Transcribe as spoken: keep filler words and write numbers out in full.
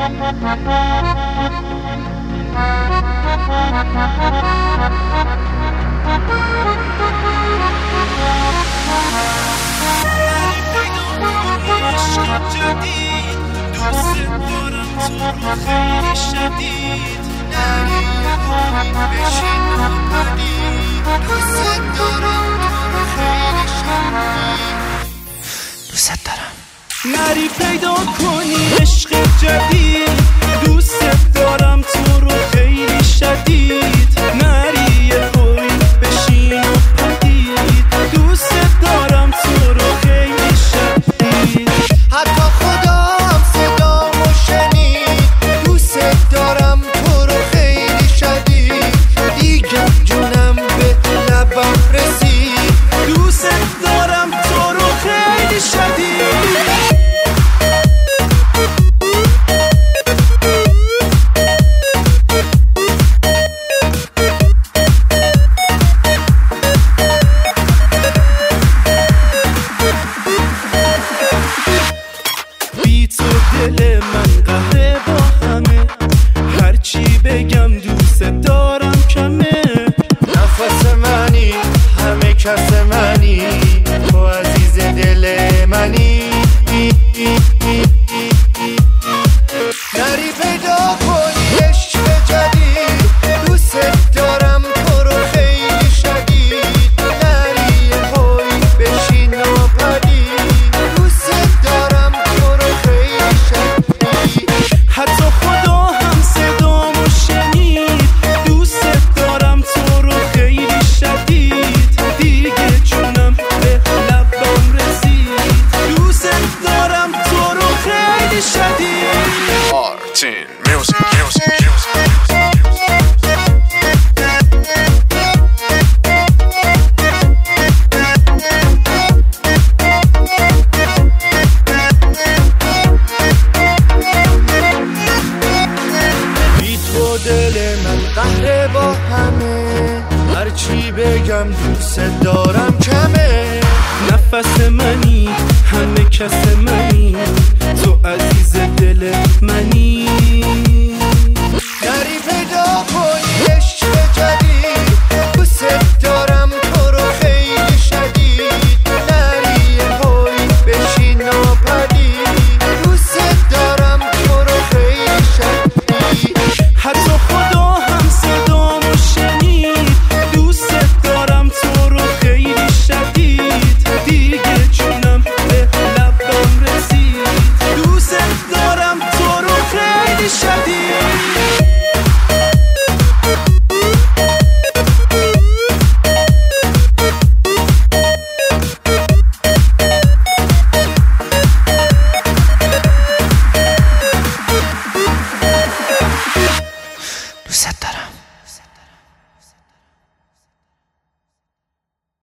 جدید دوست دارم تو رو خیلی شدید نری بشین و پدید دوست دارم تو رو خیلی شدید دوست دارم نری پیدا کنی عشق جدید دوست دارم تو رو خیلی شدید نری پای بشین و پدید دوست دارم تو رو خیلی شدید حتی خدا هم صدامو شنید دوست دارم تو رو خیلی شدید دیگه جونم به لبم رسید دوست دارم تو رو خیلی شدید دل من قهره با همه هرچی بگم دوست دارم کمه نفس منی همه کس منی تو عزیز دل منی نری پیدا کنی عشق جدید دوست دارم تو رو خیلی شدید نری پای بشین و پدید دوست دارم تو رو خیلی شدید حتی خدا هم صدامو شنید دوست دارم تو رو خیلی شدید دیگه جونم به لبم رسید دوست دارم تو رو خیلی شدید Martin Music Music دل من قهره با همه هرچی بگم دوست دارم کمه نفس منی همه کس منی